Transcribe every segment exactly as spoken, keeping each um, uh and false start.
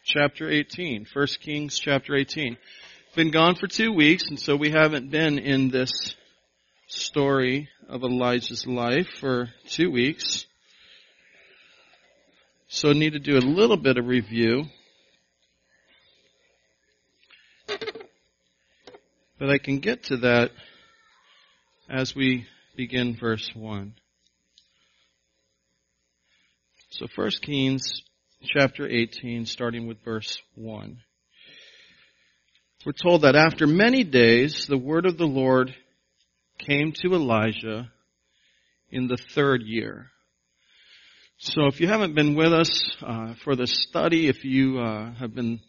chapter eighteen. First Kings chapter eighteen. Been gone for two weeks, and so we haven't been in this story of Elijah's life for two weeks. So I need to do a little bit of review. But I can get to that as we begin verse one. So First Kings chapter eighteen, starting with verse one. We're told that after many days, the word of the Lord came to Elijah in the third year. So if you haven't been with us uh, for the study, if you uh, have been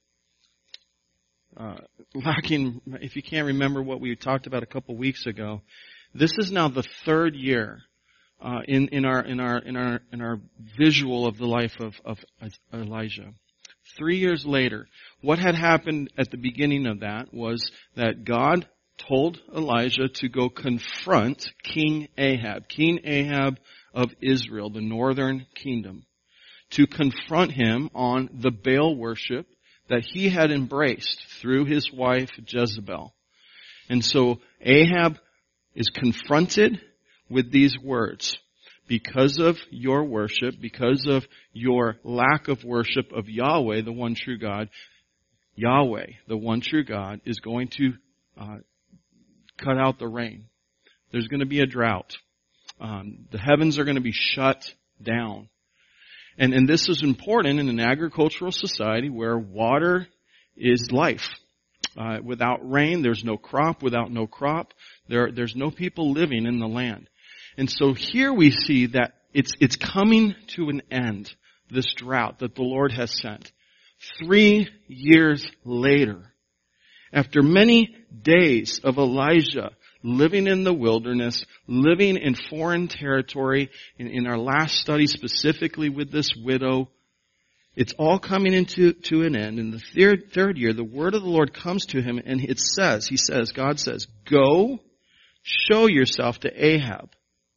uh, lacking, if you can't remember what we talked about a couple weeks ago, this is now the third year uh, in in our in our in our in our visual of the life of, of Elijah. Three years later, what had happened at the beginning of that was that God told Elijah to go confront King Ahab, King Ahab of Israel, the northern kingdom, to confront him on the Baal worship that he had embraced through his wife Jezebel. And so Ahab is confronted with these words. Because of your worship, because of your lack of worship of Yahweh, the one true God, Yahweh, the one true God, is going to uh, cut out the rain. There's going to be a drought. Um, the heavens are going to be shut down. And, and this is important in an agricultural society where water is life. Uh, without rain, there's no crop. Without no crop, there, there's no people living in the land. And so here we see that it's, it's coming to an end, this drought that the Lord has sent. Three years later, after many days of Elijah living in the wilderness, living in foreign territory, in, in our last study specifically with this widow, it's all coming into to an end. In the third, third year, the word of the Lord comes to him and it says, he says, God says, go, show yourself to Ahab.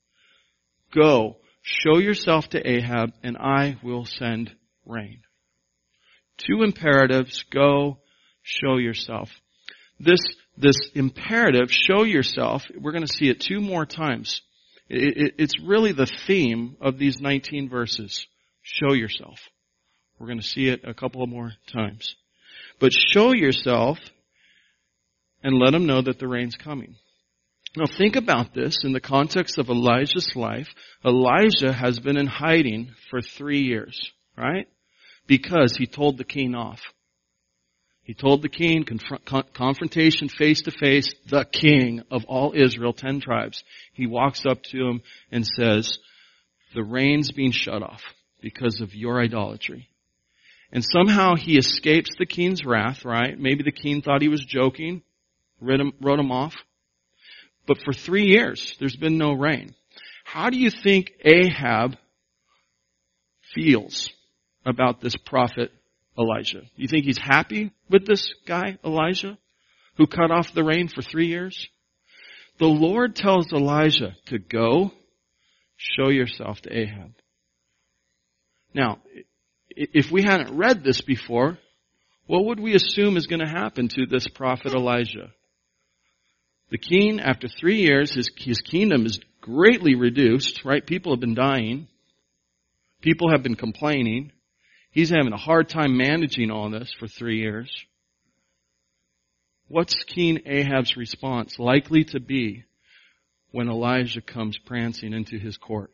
Go, show yourself to Ahab, and I will send rain. Two imperatives, go, show yourself. This, this imperative, show yourself, we're going to see it two more times. It, it, it's really the theme of these nineteen verses. Show yourself. We're going to see it a couple of more times. But show yourself and let them know that the rain's coming. Now think about this in the context of Elijah's life. Elijah has been in hiding for three years, right? Because he told the king off. He told the king, confront, con- confrontation face to face, the king of all Israel, ten tribes. He walks up to him and says, the rain's being shut off because of your idolatry. And somehow he escapes the king's wrath, right? Maybe the king thought he was joking, wrote him, wrote him off. But for three years, there's been no rain. How do you think Ahab feels about this prophet Elijah? You think he's happy with this guy, Elijah, who cut off the rain for three years? The Lord tells Elijah to go, show yourself to Ahab. Now, if we hadn't read this before, what would we assume is going to happen to this prophet Elijah? The king, after three years, his, his kingdom is greatly reduced, right? People have been dying. People have been complaining. He's having a hard time managing all this for three years. What's King Ahab's response likely to be when Elijah comes prancing into his court?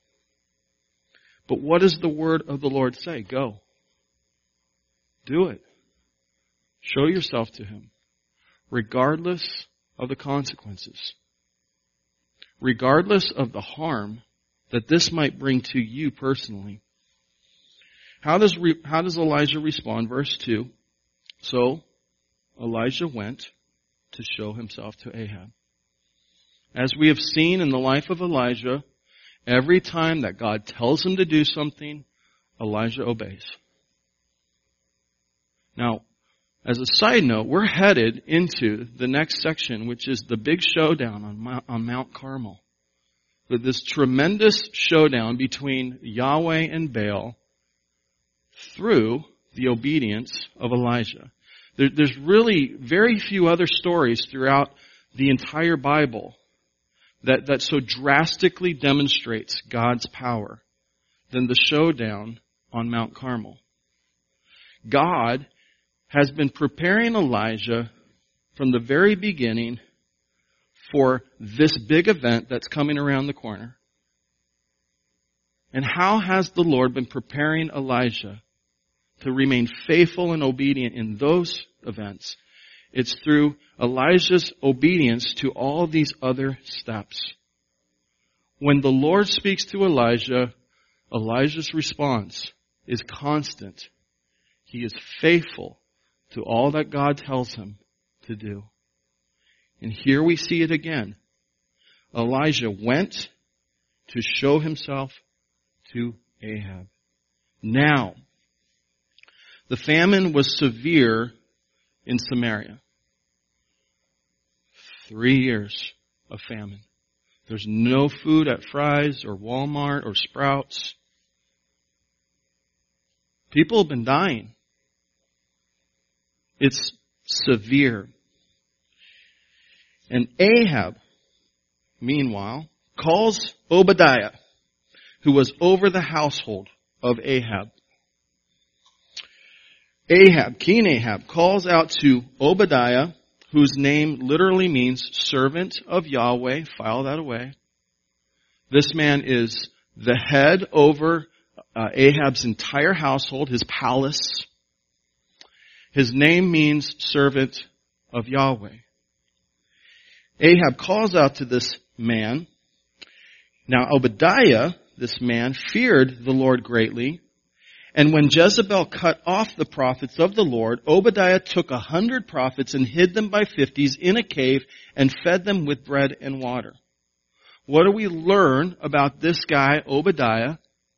But what does the word of the Lord say? Go. Do it. Show yourself to him, regardless of the consequences. Regardless of the harm that this might bring to you personally. How does, how does Elijah respond? Verse two. So, Elijah went to show himself to Ahab. As we have seen in the life of Elijah, every time that God tells him to do something, Elijah obeys. Now, as a side note, we're headed into the next section, which is the big showdown on Mount, on Mount Carmel. With this tremendous showdown between Yahweh and Baal through the obedience of Elijah. There, there's really very few other stories throughout the entire Bible that, that so drastically demonstrates God's power than the showdown on Mount Carmel. God has been preparing Elijah from the very beginning for this big event that's coming around the corner. And how has the Lord been preparing Elijah to remain faithful and obedient in those events? It's through Elijah's obedience to all these other steps. When the Lord speaks to Elijah, Elijah's response is constant. He is faithful to all that God tells him to do. And here we see it again. Elijah went to show himself to Ahab. Now, the famine was severe in Samaria. Three years of famine. There's no food at Fry's or Walmart or Sprouts. People have been dying. It's severe. And Ahab, meanwhile, calls Obadiah, who was over the household of Ahab. Ahab, King Ahab, calls out to Obadiah, whose name literally means servant of Yahweh. File that away. This man is the head over uh, Ahab's entire household, his palace. His name means servant of Yahweh. Ahab calls out to this man. Now Obadiah, this man, feared the Lord greatly. And when Jezebel cut off the prophets of the Lord, Obadiah took a hundred prophets and hid them by fifties in a cave and fed them with bread and water. What do we learn about this guy, Obadiah?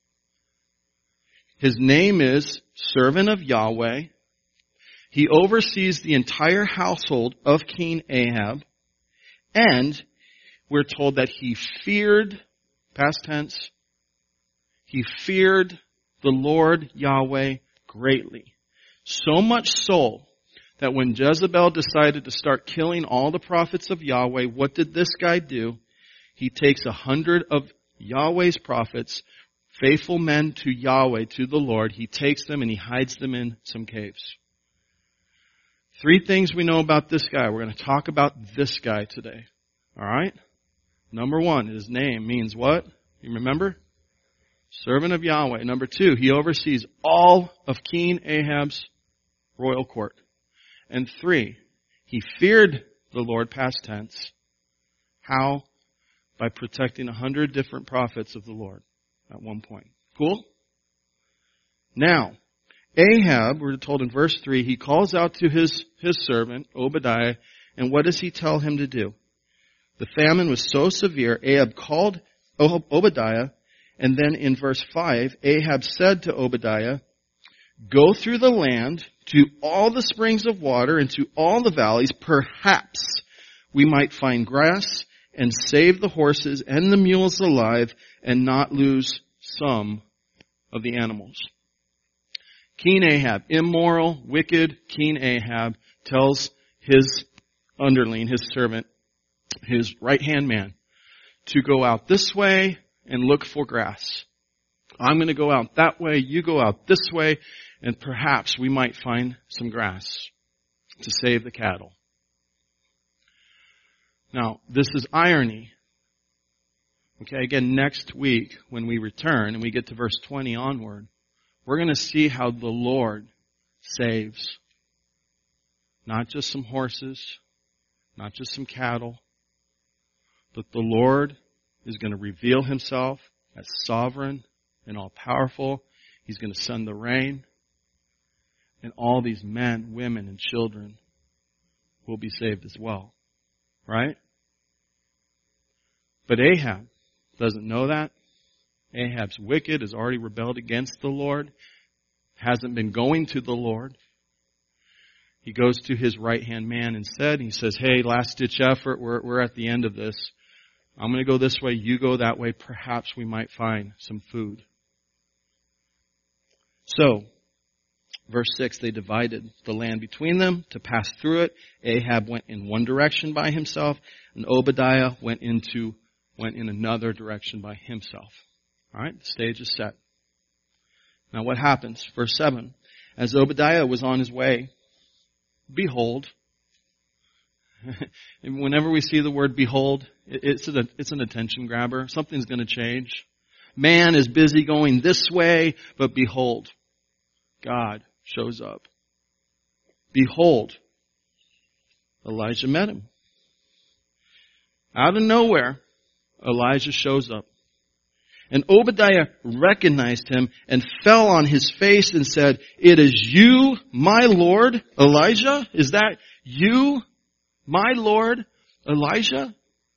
His name is servant of Yahweh. He oversees the entire household of King Ahab. And we're told that he feared, past tense, he feared the Lord Yahweh greatly. So much so that when Jezebel decided to start killing all the prophets of Yahweh, what did this guy do? He takes a hundred of Yahweh's prophets, faithful men to Yahweh, to the Lord. He takes them and he hides them in some caves. Three things we know about this guy. We're going to talk about this guy today. All right? Number one, his name means what? You remember? Servant of Yahweh. Number two, he oversees all of King Ahab's royal court. And three, he feared the Lord, past tense. How? By protecting a hundred different prophets of the Lord at one point. Cool? Now, Ahab, we're told in verse three, he calls out to his, his servant, Obadiah, and what does he tell him to do? The famine was so severe, Ahab called Obadiah, and then in verse five, Ahab said to Obadiah, go through the land to all the springs of water and to all the valleys, perhaps we might find grass and save the horses and the mules alive and not lose some of the animals. King Ahab, immoral, wicked King Ahab, tells his underling, his servant, his right-hand man, to go out this way and look for grass. I'm going to go out that way, you go out this way, and perhaps we might find some grass to save the cattle. Now, this is irony. Okay, again, next week when we return and we get to verse twenty onward, we're going to see how the Lord saves. Not just some horses, not just some cattle, but the Lord is going to reveal himself as sovereign and all-powerful. He's going to send the rain. And all these men, women, and children will be saved as well. Right? But Ahab doesn't know that. Ahab's wicked, has already rebelled against the Lord, hasn't been going to the Lord. He goes to his right-hand man instead, and he says, hey, last-ditch effort, we're, we're at the end of this. I'm going to go this way, you go that way, perhaps we might find some food. So, Verse six, they divided the land between them to pass through it. Ahab went in one direction by himself, and Obadiah went into went in another direction by himself. All right, the stage is set. Now what happens? Verse seven, as Obadiah was on his way, behold, and whenever we see the word behold, it's, a, it's an attention grabber. Something's going to change. Man is busy going this way, but behold, God shows up. Behold, Elijah met him. Out of nowhere, Elijah shows up. And Obadiah recognized him and fell on his face and said, "It is you, my Lord, Elijah? Is that you, my Lord, Elijah?"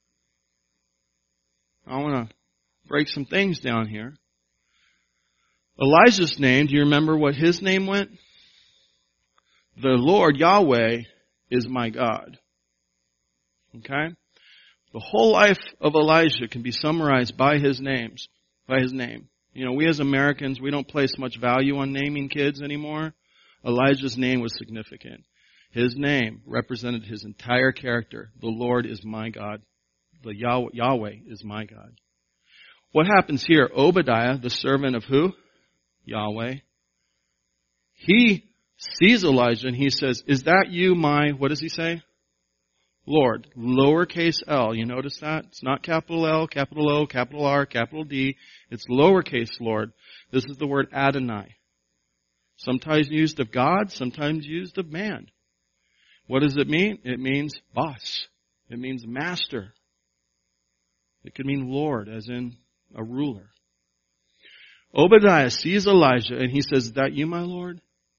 I want to break some things down here. Elijah's name, do you remember what his name went? The Lord Yahweh is my God. Okay? The whole life of Elijah can be summarized by his names, by his name. You know, we as Americans, we don't place much value on naming kids anymore. Elijah's name was significant. His name represented his entire character. The Lord is my God. The Yahweh, Yahweh is my God. What happens here? Obadiah, the servant of who? Yahweh. He sees Elijah and he says, "Is that you, my," what does he say? Lord. Lowercase l. You notice that? It's not capital L, capital O, capital R, capital D. It's lowercase Lord. This is the word Adonai. Sometimes used of God, sometimes used of man. What does it mean? It means boss. It means master. It could mean Lord, as in a ruler. Obadiah sees Elijah and he says, "Is that you, my Lord?"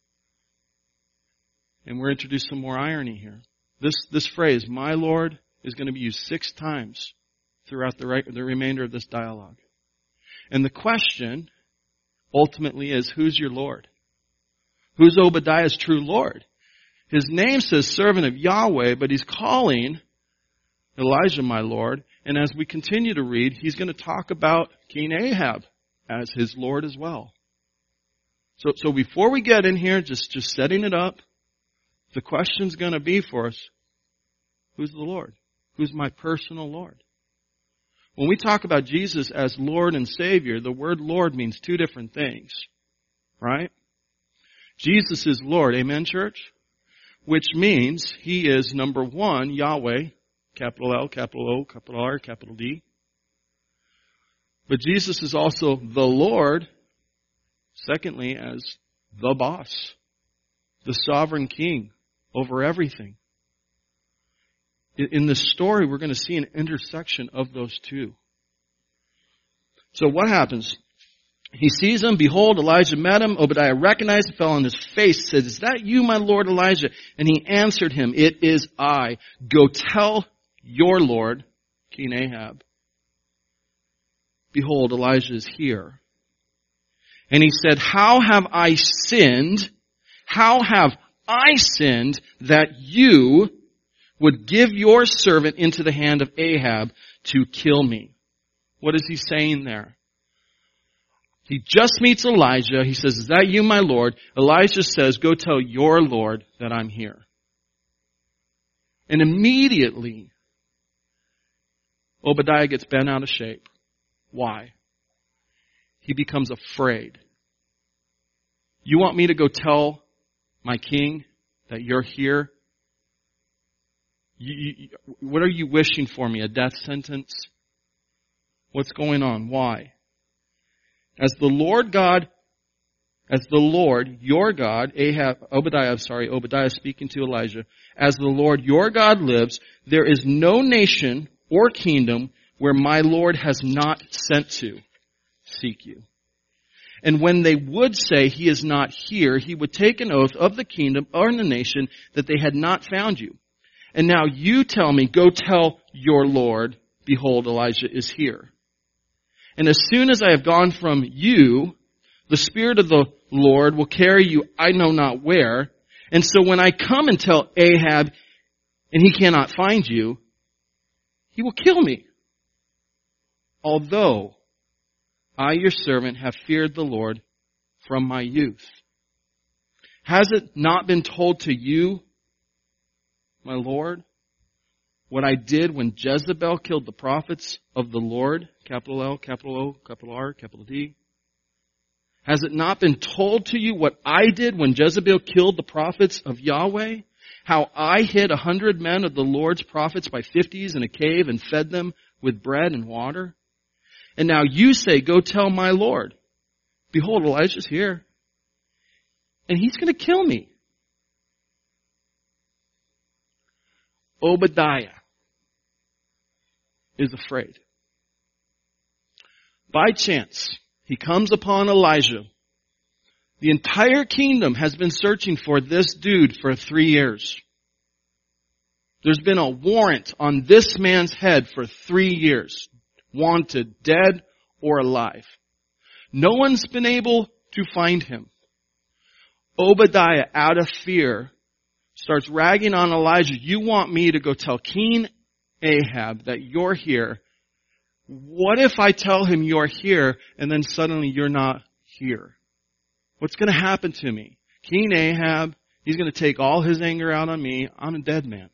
And we're introduced some more irony here. This, this phrase, "my Lord," is going to be used six times throughout the, right, the remainder of this dialogue. And the question ultimately is, who's your Lord? Who's Obadiah's true Lord? His name says servant of Yahweh, but he's calling Elijah my Lord. And as we continue to read, he's going to talk about King Ahab as his Lord as well. So, so before we get in here, just, just setting it up, the question's going to be for us, who's the Lord? Who's my personal Lord? When we talk about Jesus as Lord and Savior, the word Lord means two different things, right? Jesus is Lord, amen, church? Which means He is, number one, Yahweh, capital L, capital O, capital R, capital D. But Jesus is also the Lord, secondly, as the boss, the sovereign king over everything. In this story, we're going to see an intersection of those two. So what happens? He sees him. Behold, Elijah met him. Obadiah recognized him, fell on his face, said, "Is that you, my Lord Elijah?" And he answered him, "It is I. Go tell your Lord, King Ahab, behold, Elijah is here." And he said, "How have I sinned? How have I sinned that you would give your servant into the hand of Ahab to kill me?" What is he saying there? He just meets Elijah. He says, "Is that you, my Lord?" Elijah says, "Go tell your Lord that I'm here." And immediately, Obadiah gets bent out of shape. Why? He becomes afraid. You want me to go tell my king that you're here? You, you, what are you wishing for me? A death sentence? What's going on? Why? As the Lord God, as the Lord, your God, Ahab, Obadiah, I'm sorry, Obadiah speaking to Elijah, as the Lord your God lives, there is no nation or kingdom where my Lord has not sent to seek you. And when they would say he is not here, he would take an oath of the kingdom or the nation that they had not found you. And now you tell me, go tell your Lord, behold, Elijah is here. And as soon as I have gone from you, the Spirit of the Lord will carry you I know not where. And so when I come and tell Ahab and he cannot find you, he will kill me. Although I, your servant, have feared the Lord from my youth. Has it not been told to you, my Lord, what I did when Jezebel killed the prophets of the Lord? Capital L, capital O, capital R, capital D. Has it not been told to you what I did when Jezebel killed the prophets of Yahweh? How I hid a hundred men of the Lord's prophets by fifties in a cave and fed them with bread and water? And now you say, go tell my Lord, behold, Elijah's here, and he's going to kill me. Obadiah is afraid. By chance, he comes upon Elijah. The entire kingdom has been searching for this dude for three years. There's been a warrant on this man's head for three years. Wanted, dead or alive. No one's been able to find him. Obadiah, out of fear, starts ragging on Elijah. You want me to go tell King Ahab that you're here. What if I tell him you're here and then suddenly you're not here? What's going to happen to me? King Ahab, he's going to take all his anger out on me. I'm a dead man.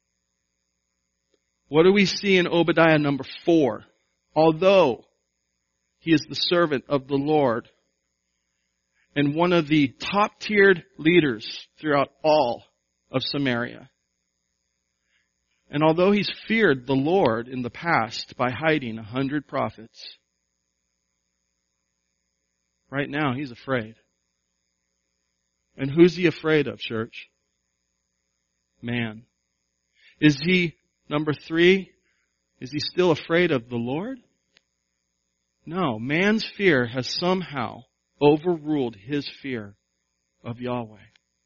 What do we see in Obadiah number four? Although he is the servant of the Lord and one of the top-tiered leaders throughout all of Samaria, and although he's feared the Lord in the past by hiding a hundred prophets, right now he's afraid. And who's he afraid of, church? Man. Is he, number three, is he still afraid of the Lord? No, man's fear has somehow overruled his fear of Yahweh.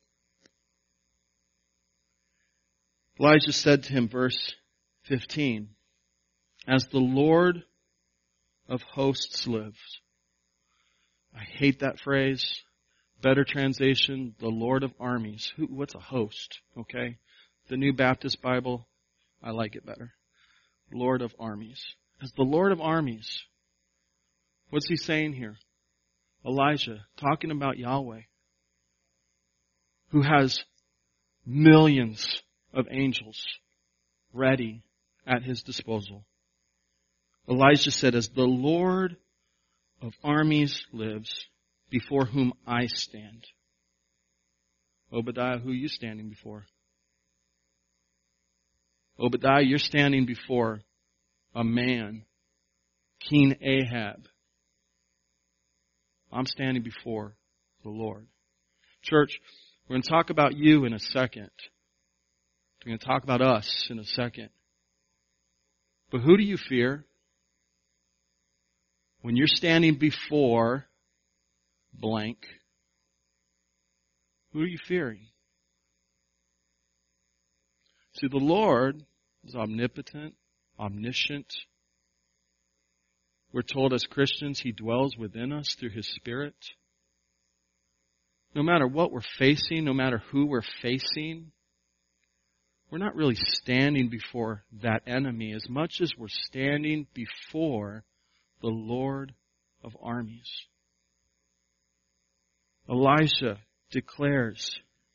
Elijah said to him, verse fifteen, as the Lord of hosts lives. I hate that phrase. Better translation, the Lord of armies. Who, what's a host? Okay. The New Baptist Bible, I like it better. Lord of armies. As the Lord of armies. What's he saying here? Elijah, talking about Yahweh, who has millions of angels ready at his disposal. Elijah said, as the Lord of armies lives, before whom I stand. Obadiah, who are you standing before? Obadiah, you're standing before a man, King Ahab. I'm standing before the Lord. Church, we're going to talk about you in a second. We're going to talk about us in a second. But who do you fear? When you're standing before blank, who are you fearing? See, the Lord is omnipotent, omniscient. We're told as Christians He dwells within us through His Spirit. No matter what we're facing, no matter who we're facing, we're not really standing before that enemy as much as we're standing before the Lord of armies. Elisha declares,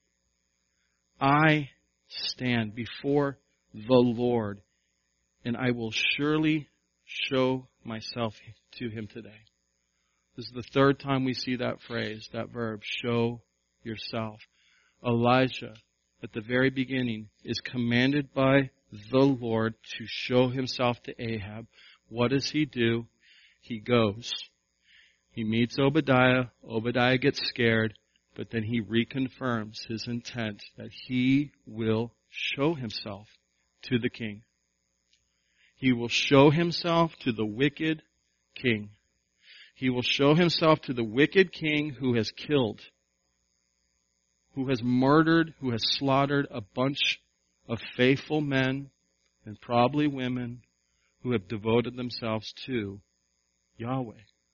I stand before the Lord, and I will surely show myself to him today. This is the third time we see that phrase, that verb, show yourself. Elijah, at the very beginning, is commanded by the Lord to show himself to Ahab. What does he do? He goes. He meets Obadiah. Obadiah gets scared, but then he reconfirms his intent that he will show himself to the king. He will show himself to the wicked king. He will show himself to the wicked king who has killed, who has murdered, who has slaughtered a bunch of faithful men and probably women who have devoted themselves to Yahweh.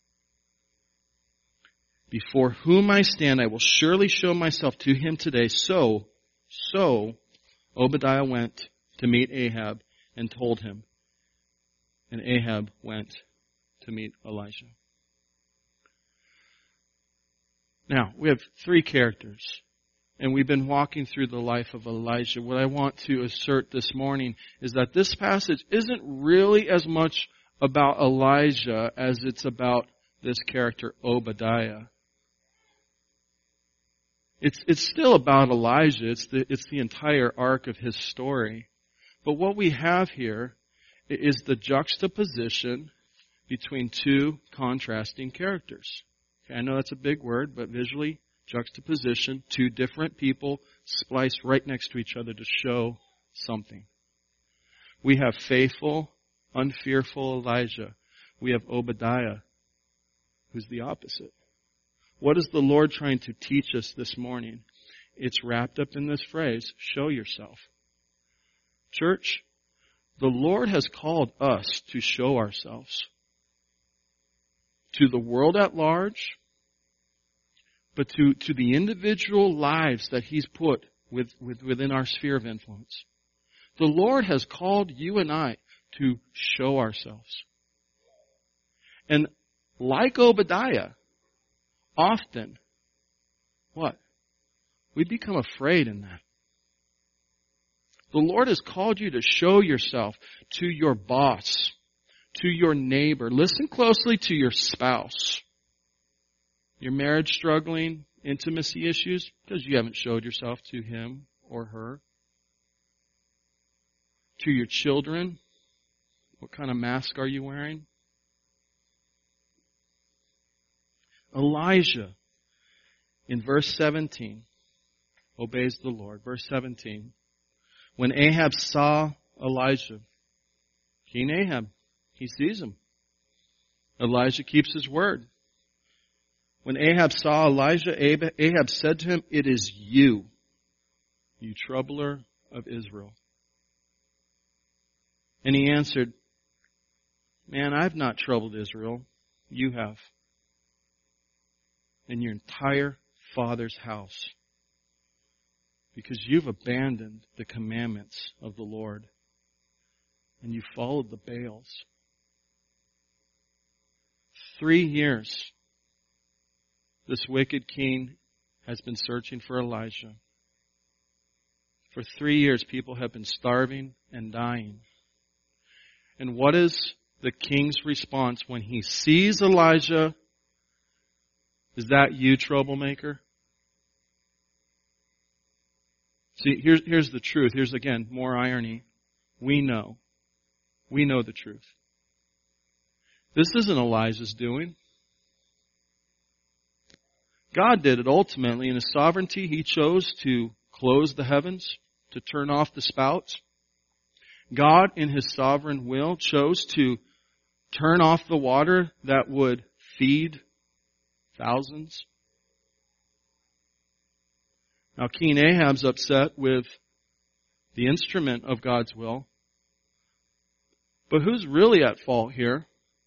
Before whom I stand, I will surely show myself to him today. So, so, Obadiah went to meet Ahab and told him. And Ahab went to meet Elijah. Now, we have three characters And we've been walking through the life of Elijah. What I want to assert this morning is that this passage isn't really as much about Elijah as it's about this character Obadiah. It's, it's still about Elijah. It's the, it's the entire arc of his story. But what we have here is the juxtaposition between two contrasting characters. Okay, I know that's a big word, but visually, juxtaposition, two different people spliced right next to each other to show something. We have faithful, unfearful Elijah. We have Obadiah, who's the opposite. What is the Lord trying to teach us this morning? It's wrapped up in this phrase, show yourself. Church, the Lord has called us to show ourselves to the world at large, but to, to the individual lives that He's put with, with, within our sphere of influence. The Lord has called you and I to show ourselves. And like Obadiah, often, what? We become afraid in that. The Lord has called you to show yourself to your boss, to your neighbor. Listen closely to your spouse. Your marriage struggling, intimacy issues, because you haven't showed yourself to him or her. To your children, what kind of mask are you wearing? Elijah, in verse seventeen, obeys the Lord. Verse seventeen, when Ahab saw Elijah, King Ahab, he sees him. Elijah keeps his word. When Ahab saw Elijah, Ahab said to him, "It is you, you troubler of Israel." And he answered, "Man, I've not troubled Israel. You have. In your entire father's house. Because you've abandoned the commandments of the Lord. And you followed the Baals." Three years, this wicked king has been searching for Elijah. For three years, people have been starving and dying. And what is the king's response when he sees Elijah? Is that you, troublemaker? See, here's, here's the truth. Here's, again, more irony. We know. We know the truth. This isn't Elijah's doing. God did it ultimately. In His sovereignty, He chose to close the heavens, to turn off the spouts. God, in His sovereign will, chose to turn off the water that would feed thousands. Now, King Ahab's upset with the instrument of God's will. But who's really at fault here?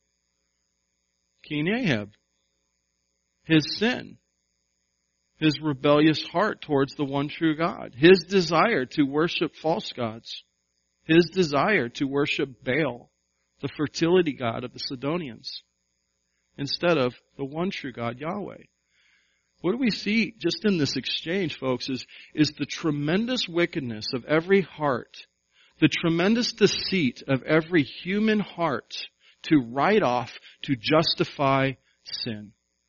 King Ahab. His sin. His rebellious heart towards the one true God. His desire to worship false gods. His desire to worship Baal, the fertility god of the Sidonians, instead of the one true God, Yahweh. What do we see just in this exchange, folks, is, is the tremendous wickedness of every heart, the tremendous deceit of every human heart to write off, to justify sin.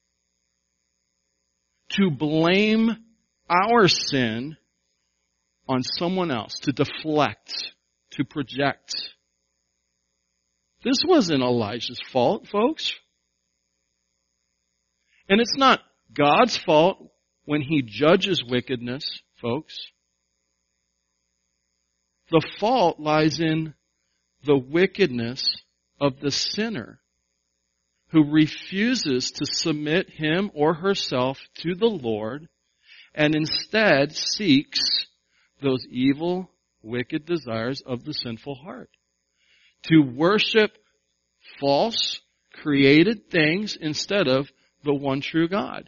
To blame our sin on someone else, to deflect, to project. This wasn't Elijah's fault, folks. And it's not God's fault when He judges wickedness, folks. The fault lies in the wickedness of the sinner who refuses to submit him or herself to the Lord and instead seeks those evil, wicked desires of the sinful heart. To worship false, created things instead of the one true God.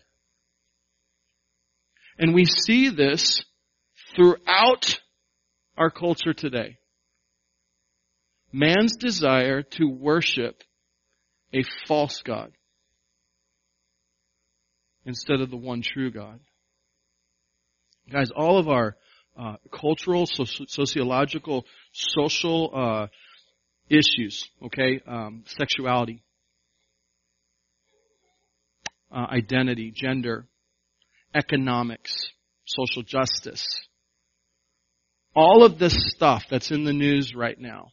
And we see this throughout our culture today. Man's desire to worship a false God instead of the one true God. Guys, all of our uh, cultural, soci- sociological, social uh, issues, okay, um, sexuality, uh, identity, gender, economics, social justice, all of this stuff that's in the news right now.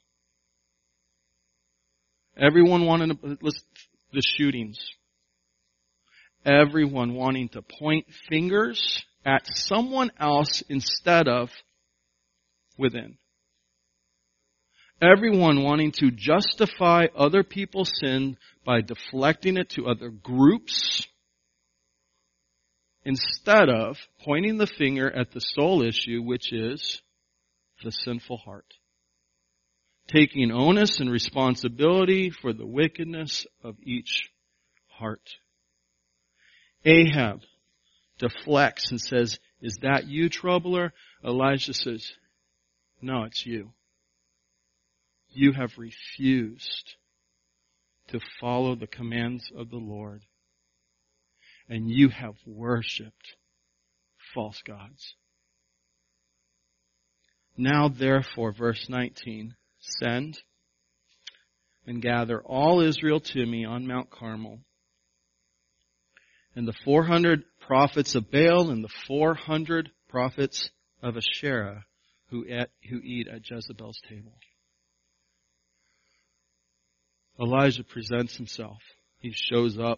Everyone wanting to, let's, the shootings. Everyone wanting to point fingers at someone else instead of within. Everyone wanting to justify other people's sin by deflecting it to other groups instead of pointing the finger at the sole issue, which is the sinful heart. Taking onus and responsibility for the wickedness of each heart. Ahab deflects and says, "Is that you, troubler?" Elijah says, "No, it's you. You have refused to follow the commands of the Lord, and you have worshipped false gods. Now therefore," verse nineteen, "send and gather all Israel to me on Mount Carmel, and the four hundred prophets of Baal and the four hundred prophets of Asherah who eat, who eat at Jezebel's table." Elijah presents himself. He shows up.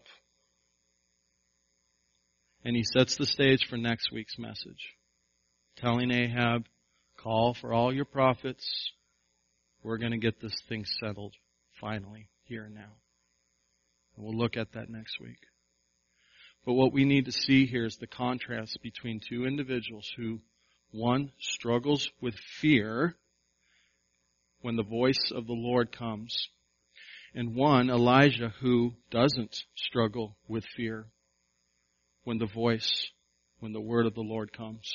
And he sets the stage for next week's message. Telling Ahab, call for all your prophets. We're going to get this thing settled finally, here and now. And we'll look at that next week. But what we need to see here is the contrast between two individuals who, one struggles with fear when the voice of the Lord comes, and one, Elijah, who doesn't struggle with fear when the voice, when the word of the Lord comes.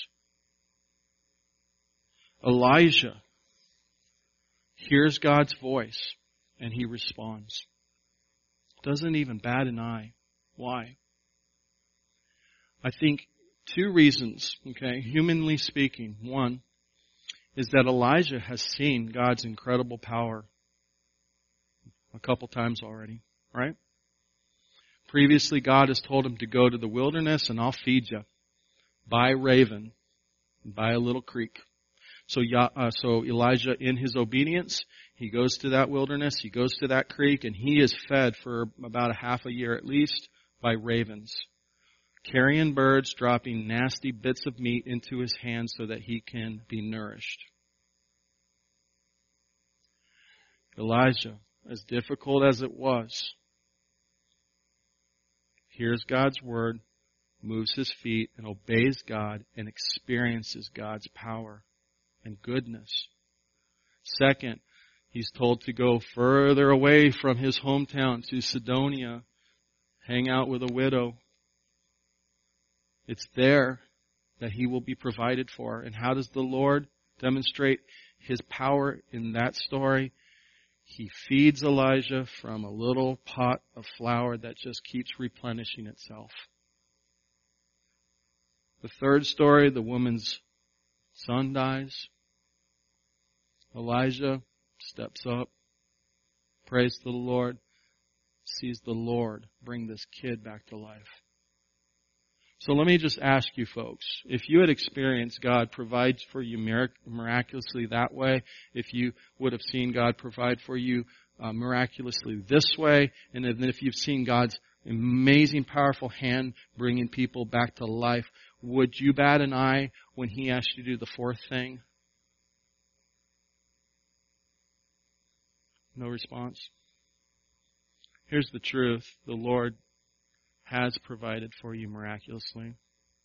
Elijah hears God's voice and he responds. Doesn't even bat an eye. Why? I think two reasons, okay, humanly speaking. One is that Elijah has seen God's incredible power a couple times already, right? Previously, God has told him to go to the wilderness and I'll feed you by a raven, by a little creek. So, uh, so Elijah, in his obedience, he goes to that wilderness, he goes to that creek, and he is fed for about a half a year at least by ravens. Carrion birds dropping nasty bits of meat into his hands so that he can be nourished. Elijah, as difficult as it was, hears God's word, moves his feet, and obeys God, and experiences God's power and goodness. Second, he's told to go further away from his hometown to Sidonia, hang out with a widow. It's there that he will be provided for. And how does the Lord demonstrate his power in that story? He feeds Elijah from a little pot of flour that just keeps replenishing itself. The third story, the woman's son dies. Elijah steps up, prays to the Lord, sees the Lord bring this kid back to life. So let me just ask you folks, if you had experienced God provide for you mirac- miraculously that way, if you would have seen God provide for you uh, miraculously this way, and then if you've seen God's amazing, powerful hand bringing people back to life, would you bat an eye when He asked you to do the fourth thing? No response. Here's the truth. The Lord has provided for you miraculously.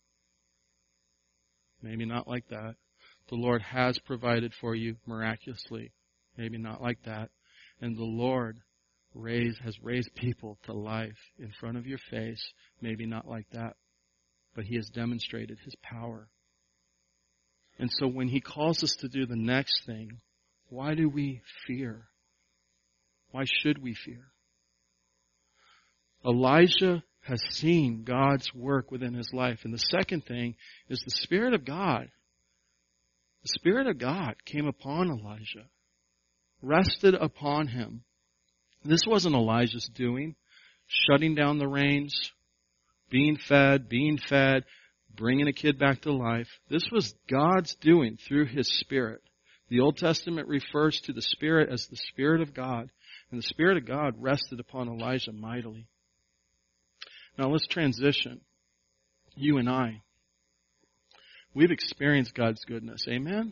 Maybe not like that. The Lord has provided for you miraculously. Maybe not like that. And the Lord raised, has raised people to life in front of your face. Maybe not like that. But He has demonstrated His power. And so when He calls us to do the next thing, why do we fear? Why should we fear? Elijah has seen God's work within his life. And the second thing is the Spirit of God. The Spirit of God came upon Elijah, rested upon him. This wasn't Elijah's doing, shutting down the rains, being fed, being fed, bringing a kid back to life. This was God's doing through his Spirit. The Old Testament refers to the Spirit as the Spirit of God, and the Spirit of God rested upon Elijah mightily. Now let's transition. You and I, we've experienced God's goodness. Amen?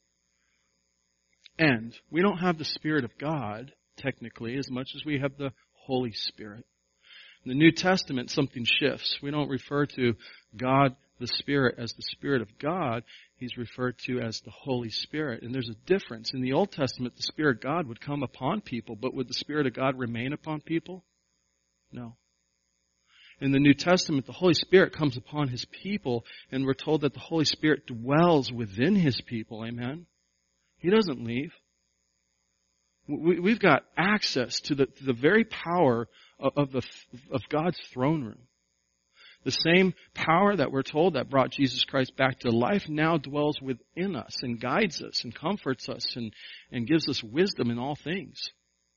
And we don't have the Spirit of God, technically, as much as we have the Holy Spirit. In the New Testament, something shifts. We don't refer to God, the Spirit, as the Spirit of God. He's referred to as the Holy Spirit. And there's a difference. In the Old Testament, the Spirit of God would come upon people, but would the Spirit of God remain upon people? No. In the New Testament, the Holy Spirit comes upon His people, and we're told that the Holy Spirit dwells within His people. Amen? He doesn't leave. We've got access to the, to the very power of, of, the, of God's throne room. The same power that we're told that brought Jesus Christ back to life now dwells within us and guides us and comforts us and, and gives us wisdom in all things.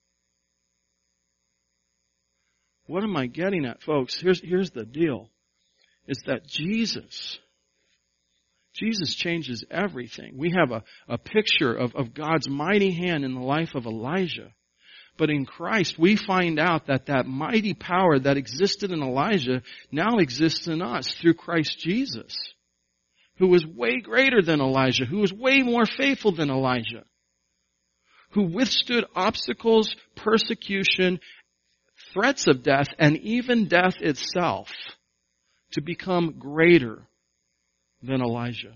What am I getting at, folks? Here's, here's the deal. It's that Jesus, Jesus changes everything. We have a, a picture of, of God's mighty hand in the life of Elijah. But in Christ, we find out that that mighty power that existed in Elijah now exists in us through Christ Jesus, who was way greater than Elijah, who was way more faithful than Elijah, who withstood obstacles, persecution, threats of death, and even death itself to become greater than Elijah.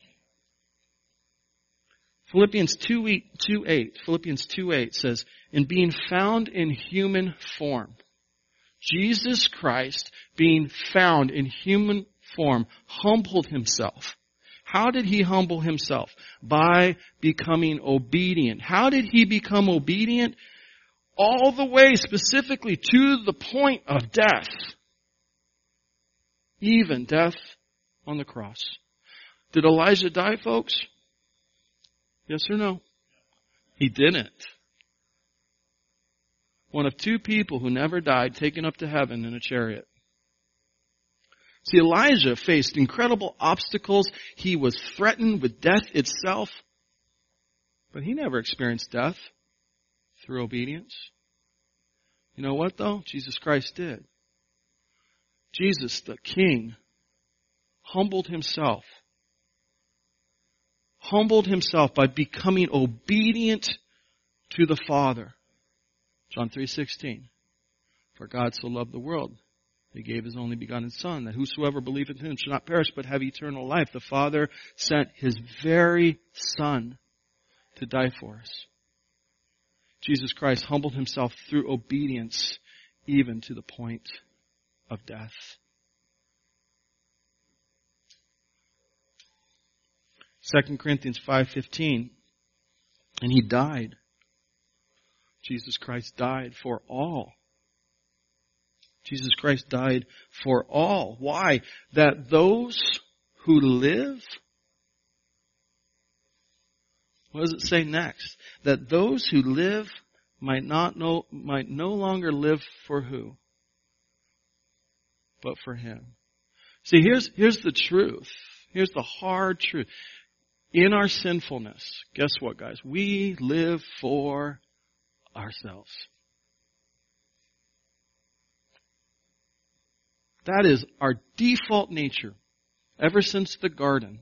Philippians two eight, Philippians two eight says, "In being found in human form, Jesus Christ, being found in human form, humbled Himself." How did He humble Himself? By becoming obedient. How did He become obedient? All the way specifically to the point of death. Even death on the cross. Did Elijah die, folks? Yes or no? He didn't. One of two people who never died, taken up to heaven in a chariot. See, Elijah faced incredible obstacles. He was threatened with death itself. But he never experienced death through obedience. You know what, though? Jesus Christ did. Jesus, the King, humbled Himself. Humbled Himself by becoming obedient to the Father. John three sixteen. "For God so loved the world, He gave His only begotten Son, that whosoever believeth in Him should not perish, but have eternal life." The Father sent His very Son to die for us. Jesus Christ humbled Himself through obedience, even to the point of death. Second Corinthians five fifteen, "And He died." Jesus Christ died for all. Jesus Christ died for all. Why? That those who live, what does it say next? That those who live might not know, might no longer live for who? But for Him. See, here's, here's the truth. Here's the hard truth. In our sinfulness, guess what, guys? We live for ourselves. That is our default nature ever since the garden.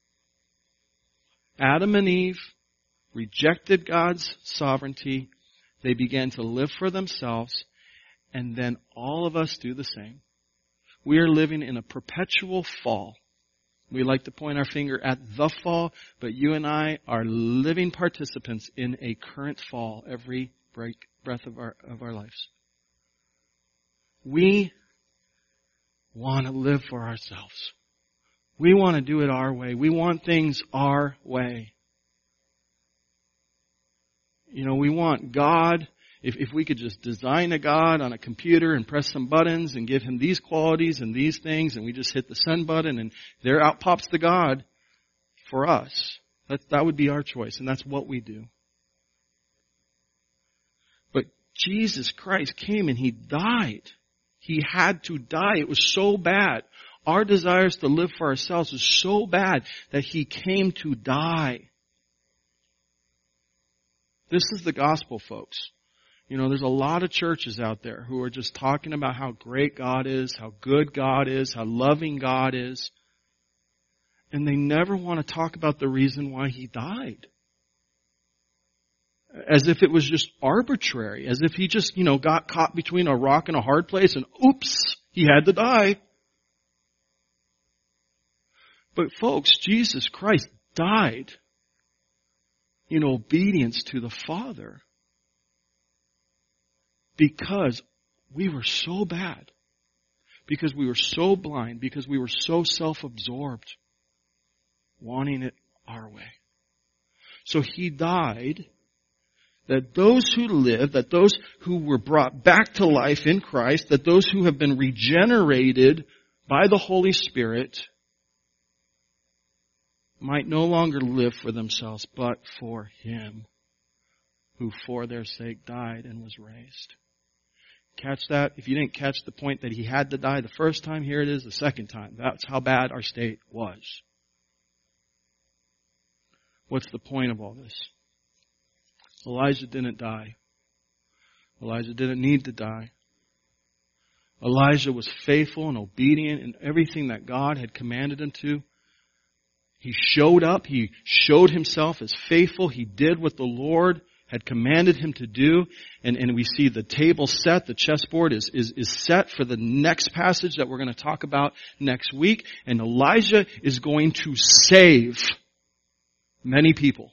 Adam and Eve rejected God's sovereignty. They began to live for themselves, and then all of us do the same. We are living in a perpetual fall. We like to point our finger at the fall, but you and I are living participants in a current fall every break, breath of our, of our lives. We want to live for ourselves. We want to do it our way. We want things our way. You know, we want God If, if we could just design a God on a computer and press some buttons and give him these qualities and these things, and we just hit the send button and there out pops the God for us. That, that would be our choice, and that's what we do. But Jesus Christ came and he died. He had to die. It was so bad. Our desires to live for ourselves was so bad that he came to die. This is the gospel, folks. You know, there's a lot of churches out there who are just talking about how great God is, how good God is, how loving God is. And they never want to talk about the reason why he died. As if it was just arbitrary. As if he just, you know, got caught between a rock and a hard place and oops, he had to die. But folks, Jesus Christ died in obedience to the Father. Because we were so bad. Because we were so blind. Because we were so self-absorbed. Wanting it our way. So he died that those who live, that those who were brought back to life in Christ, that those who have been regenerated by the Holy Spirit might no longer live for themselves, but for him who for their sake died and was raised. Catch that? If you didn't catch the point that he had to die the first time, here it is the second time. That's how bad our state was. What's the point of all this? Elijah didn't die. Elijah didn't need to die. Elijah was faithful and obedient in everything that God had commanded him to. He showed up. He showed himself as faithful. He did what the Lord had commanded him to do. And, and we see the table set, the chessboard is, is, is set for the next passage that we're going to talk about next week. And Elijah is going to save many people.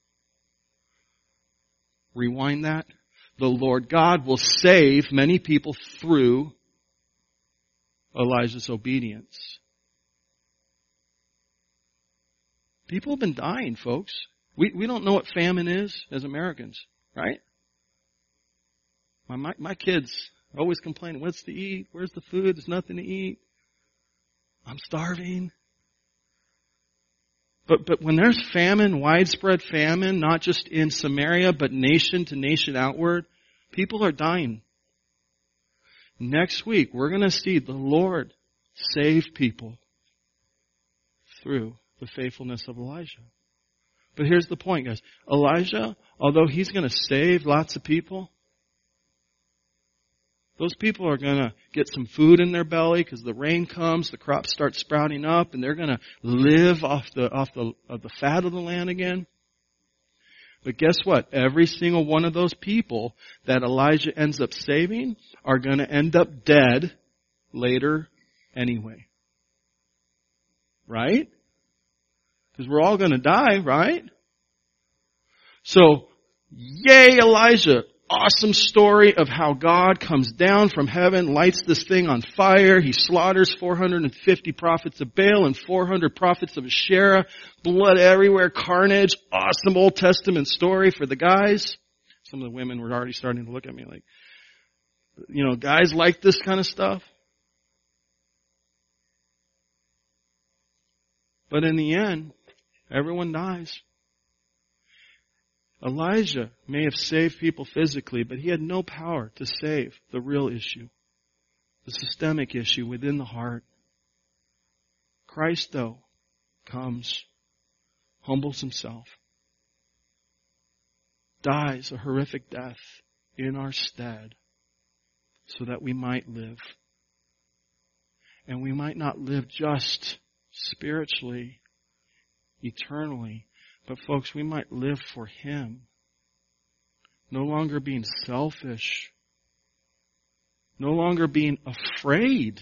Rewind that. The Lord God will save many people through Elijah's obedience. People have been dying, folks. We we don't know what famine is as Americans, right? My my, my kids always complain, what's to eat? Where's the food? There's nothing to eat. I'm starving. But but when there's famine, widespread famine, not just in Samaria, but nation to nation outward, people are dying. Next week, we're going to see the Lord save people through the faithfulness of Elijah. But here's the point, guys. Elijah, although he's going to save lots of people, those people are going to get some food in their belly because the rain comes, the crops start sprouting up, and they're going to live off the off the of the fat of the land again. But guess what? Every single one of those people that Elijah ends up saving are going to end up dead later anyway. Right? Because we're all going to die, right? So, yay, Elijah. Awesome story of how God comes down from heaven, lights this thing on fire. He slaughters four hundred fifty prophets of Baal and four hundred prophets of Asherah. Blood everywhere, carnage. Awesome Old Testament story for the guys. Some of the women were already starting to look at me like, you know, guys like this kind of stuff. But in the end, everyone dies. Elijah may have saved people physically, but he had no power to save the real issue, the systemic issue within the heart. Christ, though, comes, humbles himself, dies a horrific death in our stead so that we might live. And we might not live just spiritually, eternally, but folks, we might live for him. No longer being selfish. No longer being afraid.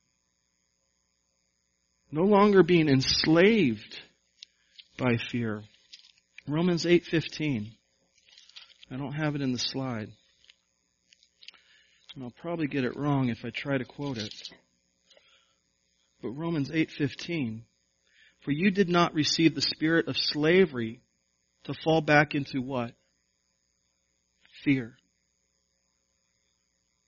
No longer being enslaved by fear. Romans eight fifteen. I don't have it in the slide. And I'll probably get it wrong if I try to quote it. But Romans eight fifteen. For you did not receive the spirit of slavery to fall back into what? Fear.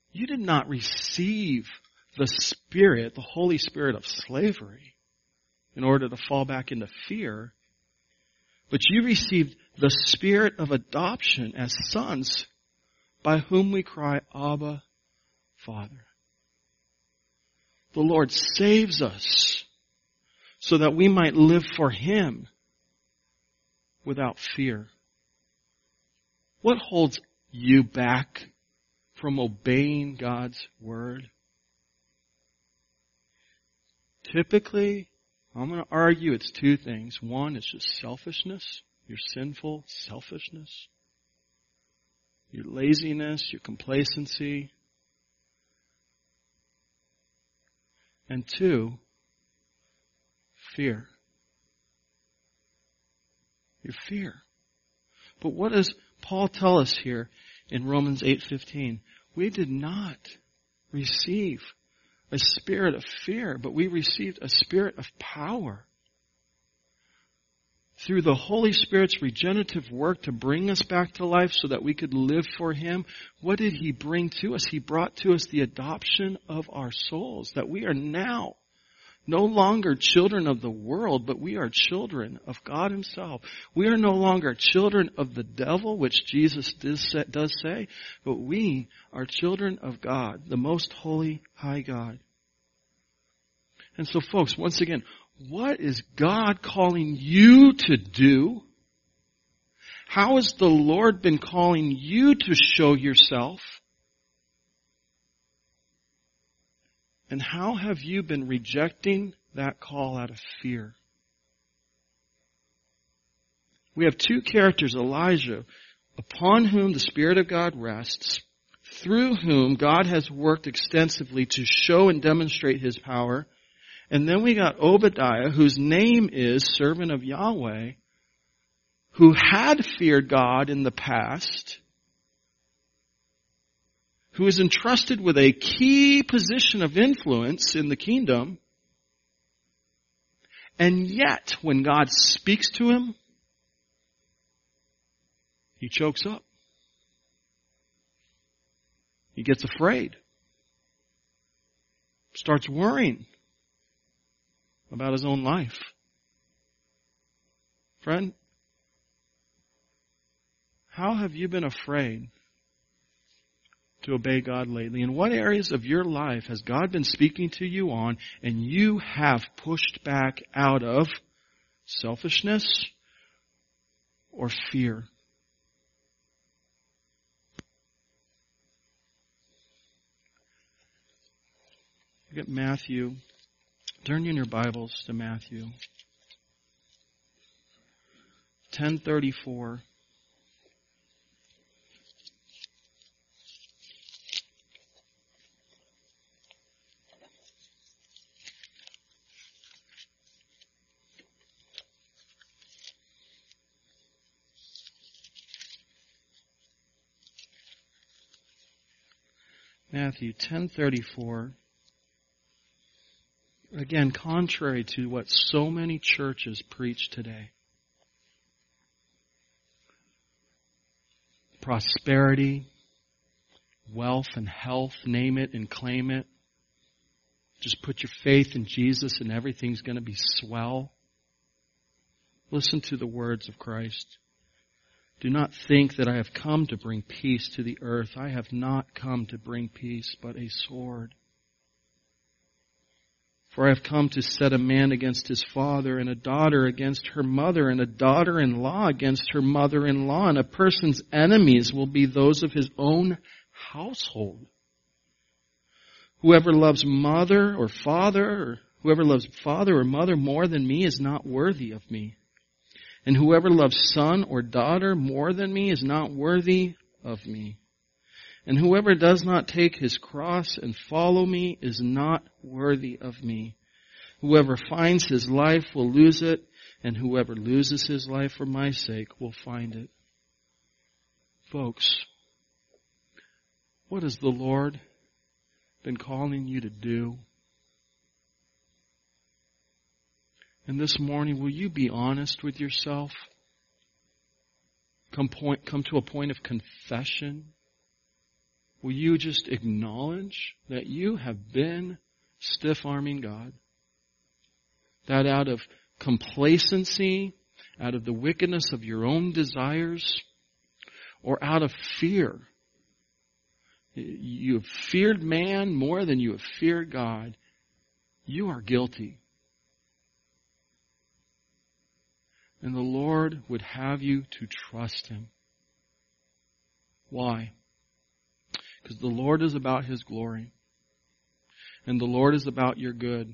You did not receive the Spirit, the Holy Spirit of slavery, in order to fall back into fear. But you received the Spirit of adoption as sons, by whom we cry, Abba, Father. The Lord saves us so that we might live for Him without fear. What holds you back from obeying God's word? Typically, I'm going to argue it's two things. One, it's just selfishness, your sinful selfishness, your laziness, your complacency. And two, fear. Your fear. But what does Paul tell us here in Romans eight fifteen? We did not receive a spirit of fear, but we received a spirit of power. Through the Holy Spirit's regenerative work to bring us back to life so that we could live for Him, what did He bring to us? He brought to us the adoption of our souls, that we are now no longer children of the world, but we are children of God Himself. We are no longer children of the devil, which Jesus does say, but we are children of God, the most holy, high God. And so, folks, once again, what is God calling you to do? How has the Lord been calling you to show yourself? And how have you been rejecting that call out of fear? We have two characters, Elijah, upon whom the Spirit of God rests, through whom God has worked extensively to show and demonstrate His power. And then we got Obadiah, whose name is servant of Yahweh, who had feared God in the past, who is entrusted with a key position of influence in the kingdom, and yet when God speaks to him, he chokes up. He gets afraid, starts worrying about his own life. Friend, how have you been afraid to obey God lately? In what areas of your life has God been speaking to you on and you have pushed back out of selfishness or fear? Look at Matthew. Turn in your Bibles to Matthew ten thirty-four. Matthew ten thirty-four. Again, contrary to what so many churches preach today. Prosperity, wealth and health, name it and claim it. Just put your faith in Jesus and everything's going to be swell. Listen to the words of Christ. Do not think that I have come to bring peace to the earth. I have not come to bring peace, but a sword. For I have come to set a man against his father, and a daughter against her mother, and a daughter-in-law against her mother-in-law, and a person's enemies will be those of his own household. Whoever loves mother or father, or whoever loves father or mother more than me is not worthy of me. And whoever loves son or daughter more than me is not worthy of me. And whoever does not take his cross and follow me is not worthy of me. Whoever finds his life will lose it, and whoever loses his life for my sake will find it. Folks, what has the Lord been calling you to do? And this morning, will you be honest with yourself? Come point, come to a point of confession. Will you just acknowledge that you have been stiff-arming God? That out of complacency, out of the wickedness of your own desires, or out of fear, you have feared man more than you have feared God, you are guilty. And the Lord would have you to trust Him. Why? Because the Lord is about His glory. And the Lord is about your good.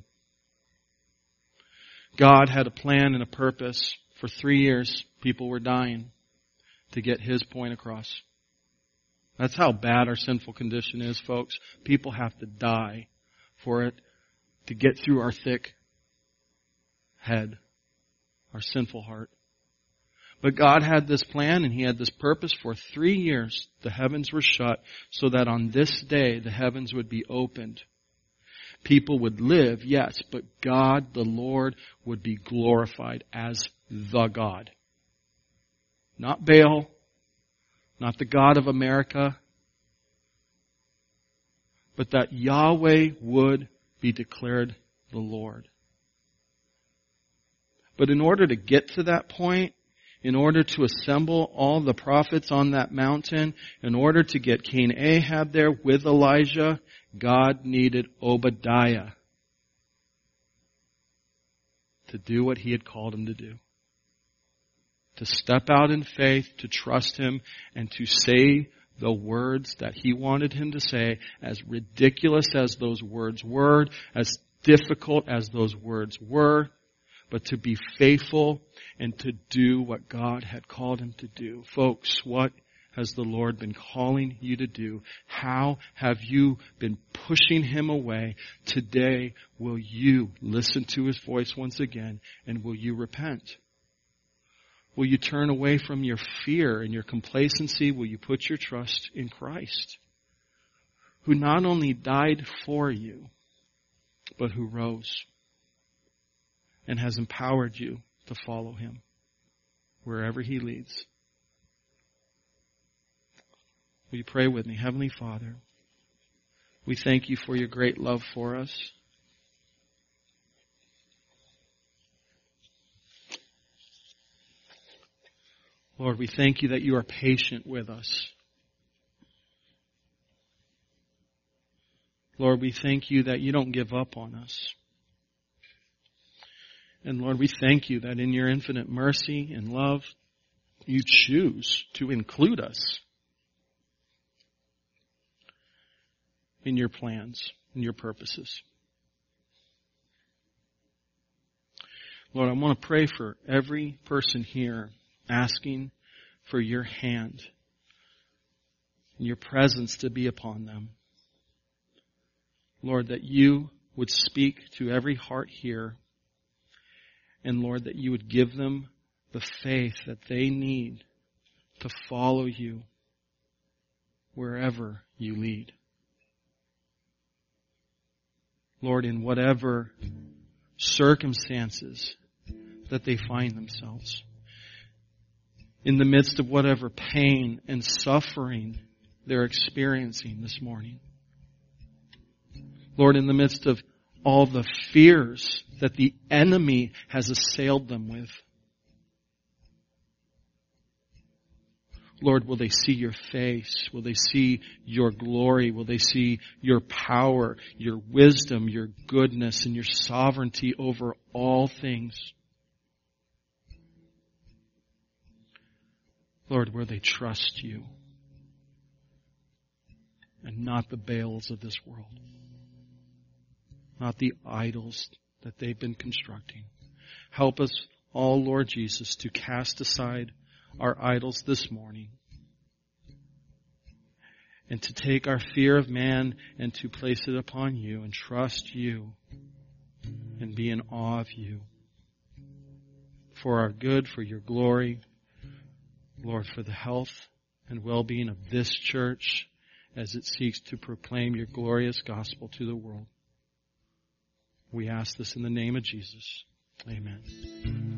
God had a plan and a purpose. For three years, people were dying to get His point across. That's how bad our sinful condition is, folks. People have to die for it to get through our thick head, our sinful heart. But God had this plan and He had this purpose. For three years, the heavens were shut so that on this day the heavens would be opened. People would live, yes, but God, the Lord, would be glorified as the God. Not Baal, not the God of America, but that Yahweh would be declared the Lord. But in order to get to that point, in order to assemble all the prophets on that mountain, in order to get King Ahab there with Elijah, God needed Obadiah to do what He had called him to do. To step out in faith, to trust Him, and to say the words that He wanted him to say, as ridiculous as those words were, as difficult as those words were, but to be faithful and to do what God had called him to do. Folks, what has the Lord been calling you to do? How have you been pushing Him away? Today, will you listen to His voice once again, and will you repent? Will you turn away from your fear and your complacency? Will you put your trust in Christ, who not only died for you, but who rose and has empowered you to follow Him wherever He leads? Will you pray with me? Heavenly Father, we thank You for Your great love for us. Lord, we thank You that You are patient with us. Lord, we thank You that You don't give up on us. And Lord, we thank You that in Your infinite mercy and love, You choose to include us in Your plans and Your purposes. Lord, I want to pray for every person here, asking for Your hand and Your presence to be upon them. Lord, that You would speak to every heart here, and Lord, that You would give them the faith that they need to follow You wherever You lead. Lord, in whatever circumstances that they find themselves, in the midst of whatever pain and suffering they're experiencing this morning. Lord, in the midst of all the fears that the enemy has assailed them with. Lord, will they see Your face? Will they see Your glory? Will they see Your power, Your wisdom, Your goodness, and Your sovereignty over all things? Lord, will they trust You and not the Baals of this world, not the idols that they've been constructing. Help us all, Lord Jesus, to cast aside our idols this morning and to take our fear of man and to place it upon You and trust You and be in awe of You for our good, for Your glory, Lord, for the health and well-being of this church as it seeks to proclaim Your glorious gospel to the world. We ask this in the name of Jesus. Amen.